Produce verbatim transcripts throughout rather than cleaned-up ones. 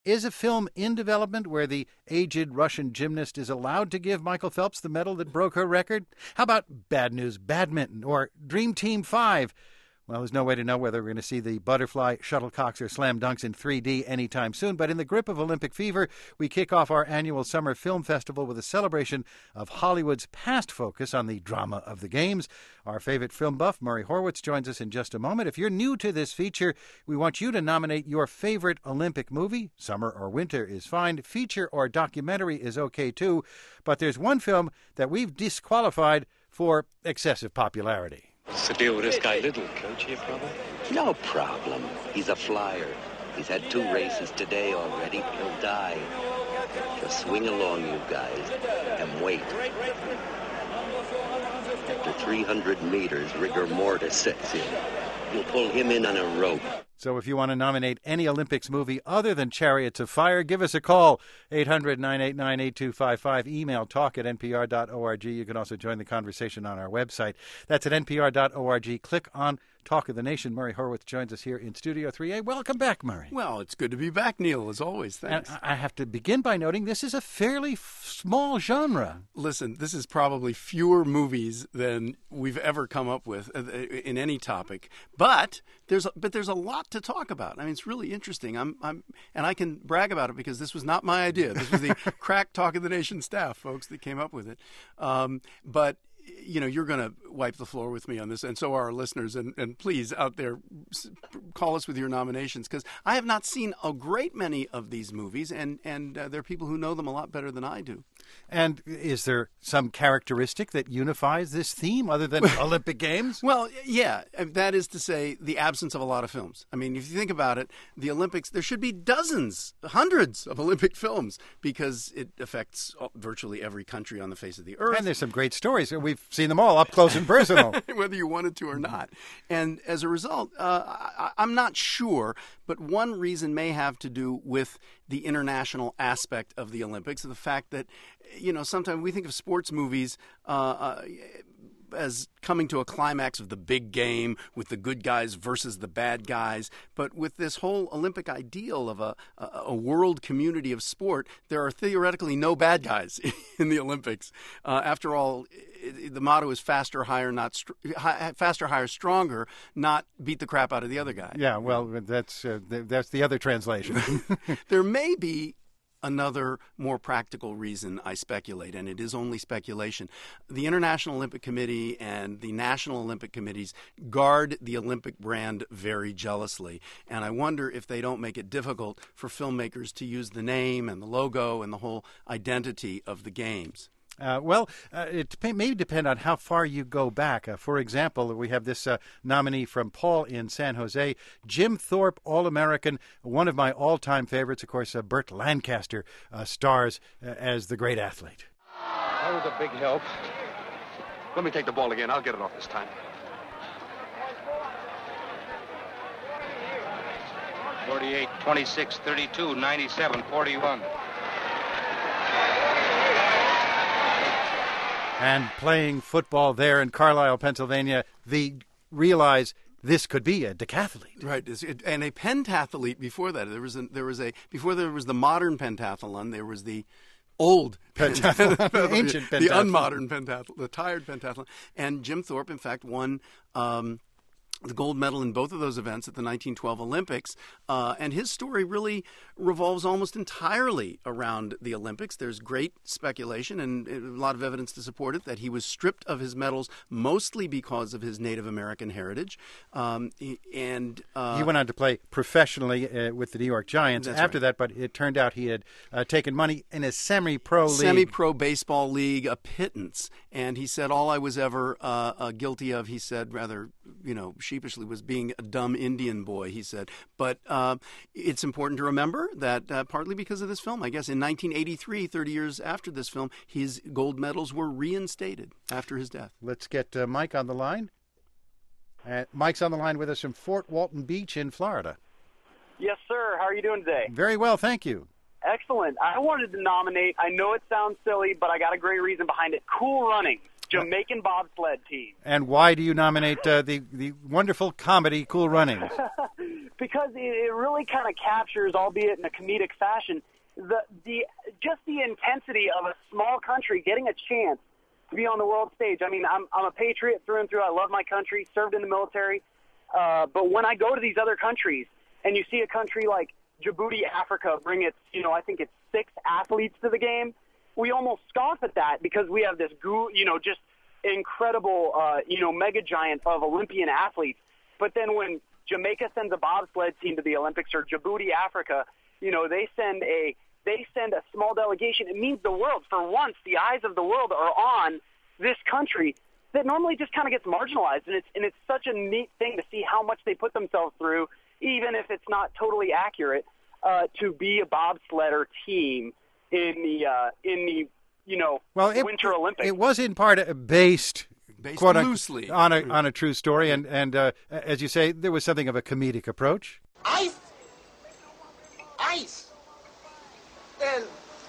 Is a film in development where the aged Russian gymnast is allowed to give Michael Phelps the medal that broke her record? How about Bad News Badminton or Dream Team five? Well, there's no way to know whether we're going to see the butterfly, shuttlecocks, or slam dunks in three D anytime soon. But in the grip of Olympic fever, we kick off our annual Summer Film Festival with a celebration of Hollywood's past focus on the drama of the games. Our favorite film buff, Murray Horwitz, joins us in just a moment. If you're new to this feature, we want you to nominate your favorite Olympic movie. Summer or winter is fine. Feature or documentary is okay, too. But there's one film that we've disqualified for excessive popularity. What's the deal with this guy Little, Coach? Any problem? No problem. He's a flyer. He's had two races today already. He'll die. Just swing along, you guys, and wait. After three hundred meters, rigor mortis sets in. You'll pull him in on a rope. So if you want to nominate any Olympics movie other than Chariots of Fire, give us a call, eight hundred, nine eight nine, eight two five five. Email talk at n p r dot org. You can also join the conversation on our website. That's at n p r dot org. Click on Talk of the Nation. Murray Horwitz joins us here in Studio three A. Welcome back, Murray. Well, it's good to be back, Neil, as always. Thanks. And I have to begin by noting this is a fairly f- small genre. Listen, this is probably fewer movies than we've ever come up with in any topic, but there's a, but there's a lot to talk about. I mean, it's really interesting. I'm I'm and I can brag about it because this was not my idea. This was the crack Talk of the Nation staff, folks, that came up with it. Um, but you know, you're going to wipe the floor with me on this, and so are our listeners. And, and please, out there, call us with your nominations, because I have not seen a great many of these movies, and, and uh, there are people who know them a lot better than I do. And is there some characteristic that unifies this theme other than Olympic Games? Well, yeah. That is to say, the absence of a lot of films. I mean, if you think about it, the Olympics, there should be dozens, hundreds of Olympic films, because it affects virtually every country on the face of the earth. And there's some great stories. We've seen them all up close and personal. Whether you wanted to or not. And as a result, uh, I, I'm not sure, but one reason may have to do with the international aspect of the Olympics, the fact that, you know, sometimes we think of sports movies uh, uh, as coming to a climax of the big game with the good guys versus the bad guys. But with this whole Olympic ideal of a, a, a world community of sport, there are theoretically no bad guys in the Olympics. Uh, after all, the motto is faster, higher, not str- high, faster, higher, stronger, not beat the crap out of the other guy. Yeah, well, that's uh, that's the other translation. There may be another more practical reason, I speculate, and it is only speculation. The International Olympic Committee and the National Olympic Committees guard the Olympic brand very jealously, and I wonder if they don't make it difficult for filmmakers to use the name and the logo and the whole identity of the games. Uh, well, uh, it may depend on how far you go back. Uh, for example, we have this uh, nominee from Paul in San Jose, Jim Thorpe, All-American, one of my all-time favorites. Of course, uh, Burt Lancaster uh, stars uh, as the great athlete. That was a big help. Let me take the ball again. I'll get it off this time. forty-eight, twenty-six, thirty-two, ninety-seven, forty-one. And playing football there in Carlisle, Pennsylvania, they realize this could be a decathlete. Right, and a pentathlete before that. There was a, there was a before there was the modern pentathlon, there was the old pentathlon, pentathlon. Ancient pentathlon. The unmodern pentathlon, the tired pentathlon. And Jim Thorpe, in fact, won um, the gold medal in both of those events at the nineteen twelve Olympics. Uh, and his story really revolves almost entirely around the Olympics. There's great speculation and a lot of evidence to support it that he was stripped of his medals mostly because of his Native American heritage. Um, and uh, He went on to play professionally uh, with the New York Giants after right. that, but it turned out he had uh, taken money in a semi-pro league. Semi-pro baseball league, a pittance. And he said, all I was ever uh, uh, guilty of, he said, rather, you know, sheepishly, was being a dumb Indian boy, he said. But uh, it's important to remember that uh, partly because of this film, I guess in nineteen eighty-three, thirty years after this film, his gold medals were reinstated after his death. Let's get uh, Mike on the line. Uh, Mike's on the line with us from Fort Walton Beach in Florida. Yes, sir. How are you doing today? Very well, thank you. Excellent. I wanted to nominate, I know it sounds silly, but I got a great reason behind it, Cool Runnings, Jamaican bobsled team. And why do you nominate uh, the, the wonderful comedy Cool Runnings? because it, it really kind of captures, albeit in a comedic fashion, the the just the intensity of a small country getting a chance to be on the world stage. I mean, I'm I'm a patriot through and through. I love my country, served in the military. Uh, but when I go to these other countries and you see a country like Djibouti, Africa, bring its, you know, I think it's six athletes to the game, we almost scoff at that because we have this, goo, you know, just incredible, uh, you know, mega giant of Olympian athletes. But then when Jamaica sends a bobsled team to the Olympics, or Djibouti, Africa, you know, they send a they send a small delegation. It means the world. For once, the eyes of the world are on this country that normally just kind of gets marginalized, and it's and it's such a neat thing to see how much they put themselves through, even if it's not totally accurate, uh, to be a bobsledder team in the uh, in the you know well, it, Winter Olympics. It was in part based. Based Quote loosely on a on a true story, and and uh, as you say, there was something of a comedic approach. Ice, ice, and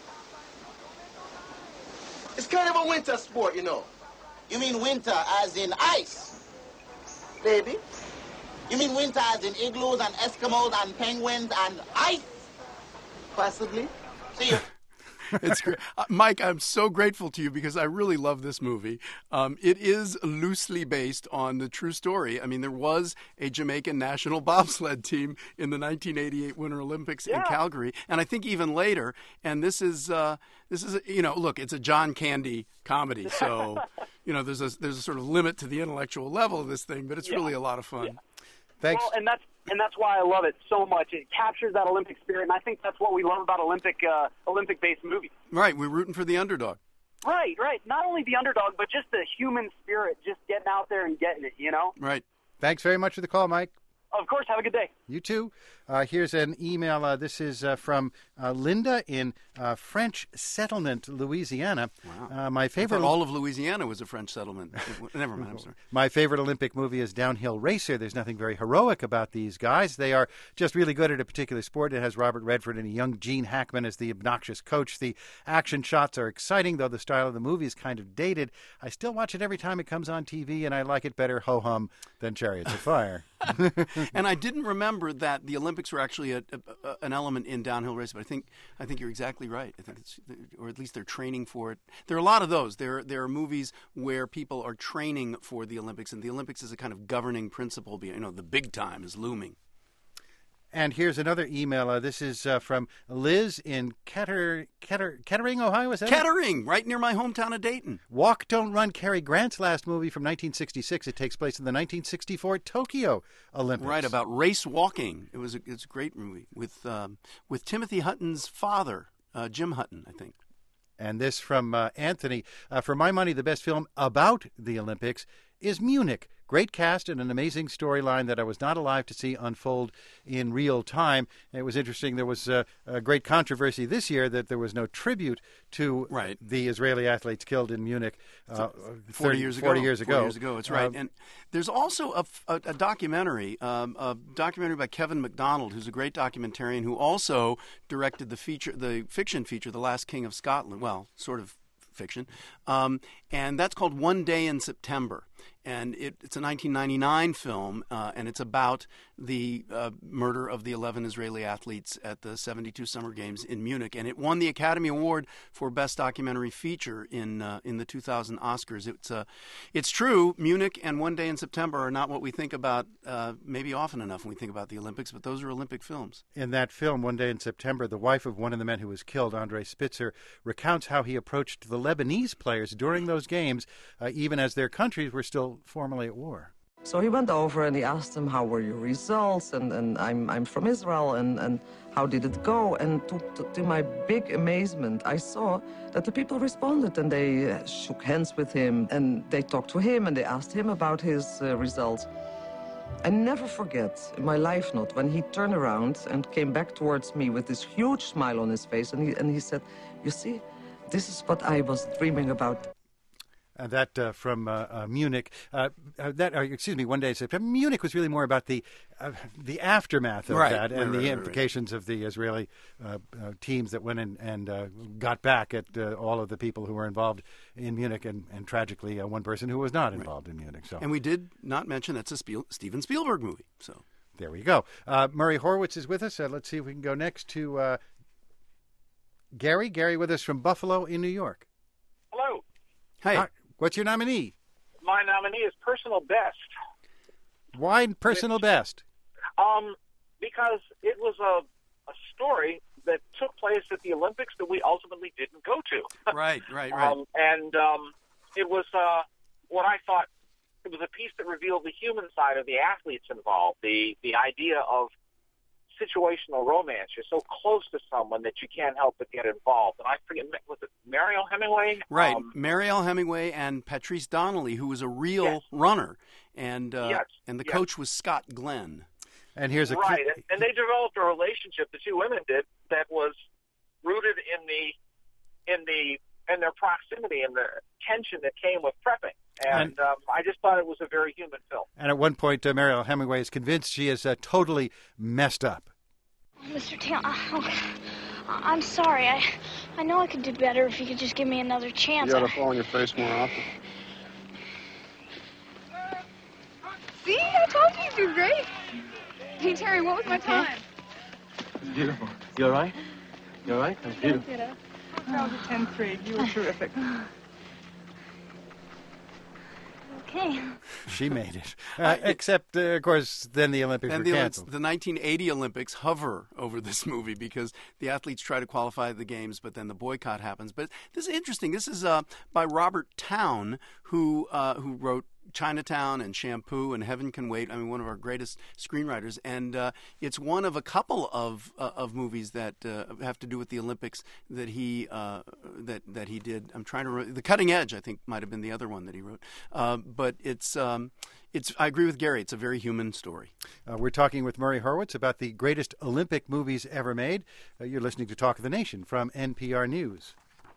it's kind of a winter sport, you know. You mean winter as in ice, baby? You mean winter as in igloos and Eskimos and penguins and ice? Possibly. See you. It's great. Uh, Mike, I'm so grateful to you because I really love this movie. Um, it is loosely based on the true story. I mean, there was a Jamaican national bobsled team in the nineteen eighty-eight Winter Olympics yeah. in Calgary, and I think even later. And this is, uh, this is, you know, look, it's a John Candy comedy, so you know, there's a there's a sort of limit to the intellectual level of this thing, but it's yeah. really a lot of fun. Yeah. Thanks. Well, and that's and that's why I love it so much. It captures that Olympic spirit, and I think that's what we love about Olympic uh, Olympic-based movies. Right, we're rooting for the underdog. Right, right. Not only the underdog, but just the human spirit, just getting out there and getting it. You know. Right. Thanks very much for the call, Mike. Of course. Have a good day. You too. Uh, here's an email. Uh, this is uh, from uh, Linda in uh, French Settlement, Louisiana. Wow. Uh, my favorite. I thought all of Louisiana was a French settlement. Never mind. I'm sorry. My favorite Olympic movie is Downhill Racer. There's nothing very heroic about these guys. They are just really good at a particular sport. It has Robert Redford and a young Gene Hackman as the obnoxious coach. The action shots are exciting, though the style of the movie is kind of dated. I still watch it every time it comes on T V, and I like it better ho-hum than Chariots of Fire. And I didn't remember that the Olympics were actually a, a, a, an element in downhill racing. But I think I think you're exactly right. I think it's, or at least they're training for it. There are a lot of those. There there are movies where people are training for the Olympics, and the Olympics is a kind of governing principle. You know, the big time is looming. And here's another email. Uh, this is uh, from Liz in Ketter, Ketter, Kettering, Ohio. Is that Kettering, it? Right near my hometown of Dayton. Walk, Don't Run, Cary Grant's last movie from nineteen sixty-six. It takes place in the nineteen sixty-four Tokyo Olympics. Right, about race walking. It was a, it's a great movie with um, with Timothy Hutton's father, uh, Jim Hutton, I think. And this from uh, Anthony. Uh, for my money, the best film about the Olympics is Munich. Great cast and an amazing storyline that I was not alive to see unfold in real time. It was interesting. There was uh, a great controversy this year that there was no tribute to right. the Israeli athletes killed in Munich uh, forty thirty years ago. forty years ago. forty years ago, that's right. Uh, and there's also a, a, a documentary, um, a documentary by Kevin MacDonald, who's a great documentarian, who also directed the feature, the fiction feature, The Last King of Scotland. Well, sort of fiction, um, and that's called One Day in September. And it, it's a nineteen ninety-nine film, uh, and it's about the uh, murder of the eleven Israeli athletes at the seventy-two Summer Games in Munich. And it won the Academy Award for Best Documentary Feature in uh, in the two thousand Oscars. It's uh, it's true, Munich and One Day in September are not what we think about uh, maybe often enough when we think about the Olympics, but those are Olympic films. In that film, One Day in September, the wife of one of the men who was killed, Andre Spitzer, recounts how he approached the Lebanese players during those games, uh, even as their countries were still formally at war. So he went over and he asked them, how were your results? And, and I'm, I'm from Israel, and, and how did it go? And to, to, to my big amazement, I saw that the people responded, and they shook hands with him, and they talked to him, and they asked him about his uh, results. I never forget, in my life not, when he turned around and came back towards me with this huge smile on his face, and he, and he said, you see, this is what I was dreaming about. Uh, that uh, from uh, uh, Munich. Uh, uh, that, uh, excuse me, One Day in September. Munich was really more about the uh, the aftermath of right, that right, and right, the right, implications right. of the Israeli uh, uh, teams that went in and uh, got back at uh, all of the people who were involved in Munich, and, and tragically uh, one person who was not involved right. in Munich. So, and we did not mention that's a Spiel- Steven Spielberg movie. So. There we go. Uh, Murray Horwitz is with us. Uh, let's see if we can go next to uh, Gary. Gary with us from Buffalo in New York. Hello. Hey. Uh, what's your nominee? My nominee is Personal Best. Why Personal Which, Best? Um, because it was a, a story that took place at the Olympics that we ultimately didn't go to. Right, right, right. Um, and um, it was uh, what I thought, it was a piece that revealed the human side of the athletes involved, the, the idea of situational romance. You're so close to someone that you can't help but get involved. And I forget, was it Mariel Hemingway? Right, Um, Mariel Hemingway and Patrice Donnelly, who was a real yes. runner, and uh, yes. and the yes. coach was Scott Glenn. And here's a right, and, and they developed a relationship. The two women did that was rooted in the in the in their proximity and the tension that came with prepping. And, and um, I just thought it was a very human film. And at one point, uh, Mariel Hemingway is convinced she is uh, totally messed up. Mister Taylor, uh, I'm sorry. I I know I could do better if you could just give me another chance. You ought to fall on your face more often. See? I told you you'd do great. Hey, Terry, what was my time? Beautiful. You all right? You all right? That was beautiful. I was a tenth grade. You were terrific. Okay. She made it. Uh, except, uh, of course, then the Olympics and were the, canceled. the nineteen eighty Olympics hover over this movie because the athletes try to qualify the games, but then the boycott happens. But this is interesting. This is uh, by Robert Towne, who uh, who wrote Chinatown and Shampoo and Heaven Can Wait. I mean, one of our greatest screenwriters, and uh, it's one of a couple of uh, of movies that uh, have to do with the Olympics that he uh, that that he did. I'm trying to re- The Cutting Edge, I think, might have been the other one that he wrote. Uh, but it's um, it's. I agree with Gary. It's a very human story. Uh, we're talking with Murray Horwitz about the greatest Olympic movies ever made. Uh, you're listening to Talk of the Nation from N P R News.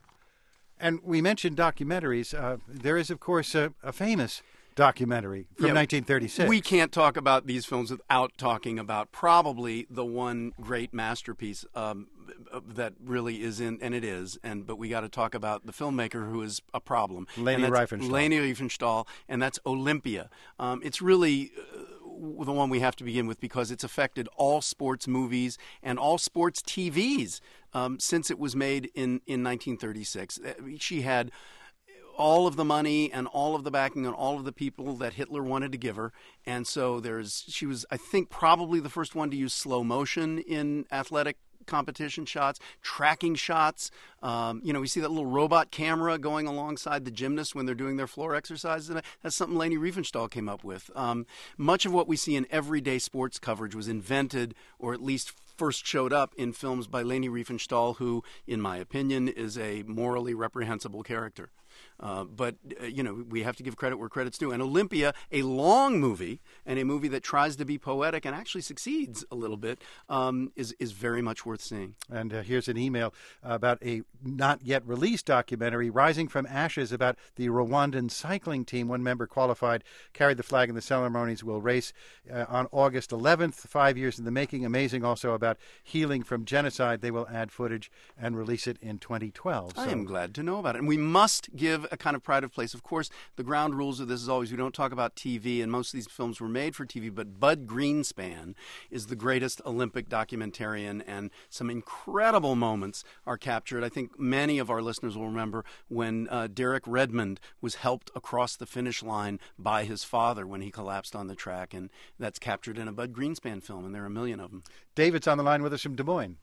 And we mentioned documentaries. Uh, there is, of course, a, a famous documentary from yeah, nineteen thirty-six. We can't talk about these films without talking about probably the one great masterpiece um, that really is in, and it is, and but we got to talk about the filmmaker who is a problem. Leni Riefenstahl. Leni Riefenstahl, and that's Olympia. Um, it's really uh, the one we have to begin with because it's affected all sports movies and all sports T Vs um, since it was made in, in nineteen thirty-six. She had all of the money and all of the backing and all of the people that Hitler wanted to give her. And so there's, she was, I think, probably the first one to use slow motion in athletic competition shots, tracking shots. Um, you know, we see that little robot camera going alongside the gymnasts when they're doing their floor exercises. And that's something Leni Riefenstahl came up with. Um, much of what we see in everyday sports coverage was invented, or at least first showed up in films by Leni Riefenstahl, who, in my opinion, is a morally reprehensible character. Uh, but, uh, you know, we have to give credit where credit's due. And Olympia, a long movie, and a movie that tries to be poetic and actually succeeds a little bit, um, is, is very much worth seeing. And uh, here's an email about a not yet released documentary, Rising from Ashes, about the Rwandan cycling team. One member qualified, carried the flag in the ceremonies, will race uh, on August eleventh, five years in the making. Amazing also about healing from genocide. They will add footage and release it in twenty twelve. I so. am glad to know about it. And we must give a kind of pride of place. Of course, the ground rules of this is always we don't talk about T V, and most of these films were made for T V, but Bud Greenspan is the greatest Olympic documentarian, and some incredible moments are captured. I think many of our listeners will remember when uh, Derek Redmond was helped across the finish line by his father when he collapsed on the track, and that's captured in a Bud Greenspan film, and there are a million of them. David's on the line with us from Des Moines.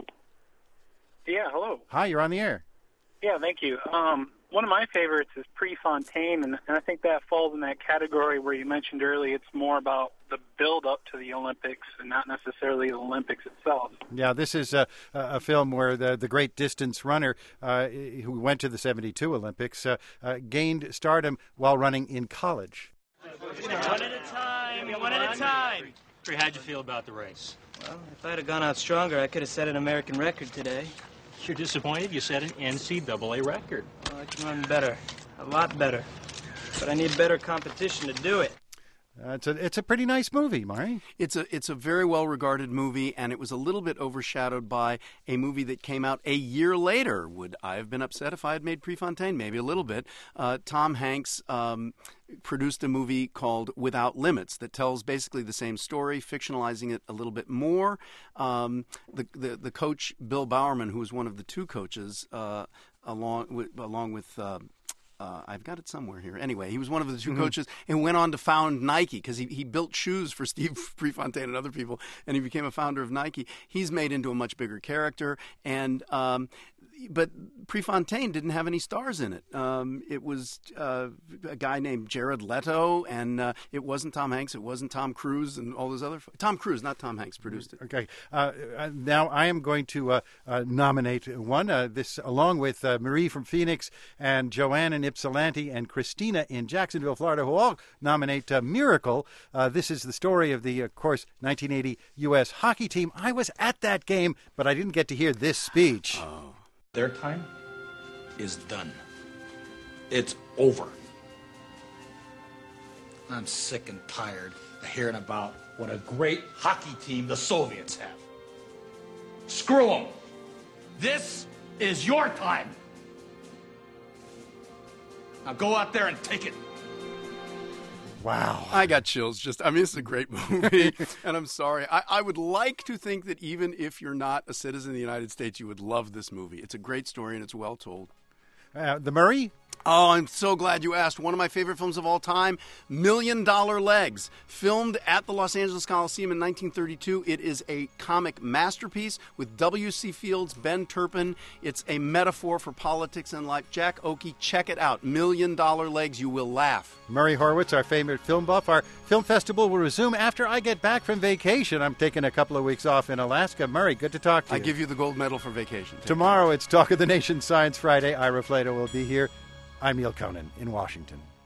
Yeah, hello. Hi, you're on the air. Yeah, thank you. Um, one of my favorites is Prefontaine, and, and I think that falls in that category where you mentioned earlier it's more about the build-up to the Olympics and not necessarily the Olympics itself. Yeah, this is a, a film where the, the great distance runner uh, who went to the seventy-two Olympics uh, uh, gained stardom while running in college. One at a time, one at a time. How'd you feel about the race? Well, if I'd have gone out stronger, I could have set an American record today. You're disappointed you set an N C double A record. Well, I can run better, a lot better. But I need better competition to do it. Uh, it's a it's a pretty nice movie, Maury. It's a it's a very well regarded movie, and it was a little bit overshadowed by a movie that came out a year later. Would I have been upset if I had made Prefontaine? Maybe a little bit. Uh, Tom Hanks um, produced a movie called Without Limits that tells basically the same story, fictionalizing it a little bit more. Um, the, the the coach Bill Bowerman, who was one of the two coaches, uh, along with along with. Uh, Uh, I've got it somewhere here. Anyway, he was one of the two mm-hmm. coaches and went on to found Nike because he, he built shoes for Steve Prefontaine and other people, and he became a founder of Nike. He's made into a much bigger character, and um, but Prefontaine didn't have any stars in it. Um, it was uh, a guy named Jared Leto, and uh, it wasn't Tom Hanks. It wasn't Tom Cruise, and all those other f- Tom Cruise, not Tom Hanks, produced it. Okay. Uh, now I am going to uh, uh, nominate one. Uh, this along with uh, Marie from Phoenix and Joanne in Ypsilanti and Christina in Jacksonville, Florida, who all nominate uh, Miracle. Uh, this is the story of the, of course, nineteen eighty U S hockey team. I was at that game, but I didn't get to hear this speech. Oh. Their time is done. It's over. I'm sick and tired of hearing about what a great hockey team the Soviets have. Screw them. This is your time. Now go out there and take it. Wow. I got chills. Just, I mean, it's a great movie, and I'm sorry. I, I would like to think that even if you're not a citizen of the United States, you would love this movie. It's a great story, and it's well told. Uh, the Murray? Oh, I'm so glad you asked. One of my favorite films of all time, Million Dollar Legs, filmed at the Los Angeles Coliseum in nineteen thirty-two. It is a comic masterpiece with W C Fields, Ben Turpin. It's a metaphor for politics and life. Jack Oakey, check it out. Million Dollar Legs. You will laugh. Murray Horwitz, our favorite film buff. Our film festival will resume after I get back from vacation. I'm taking a couple of weeks off in Alaska. Murray, good to talk to you. I give you the gold medal for vacation. Take Tomorrow, care. It's Talk of the Nation Science Friday. Ira Flatow will be here. I'm Neil Conan in Washington.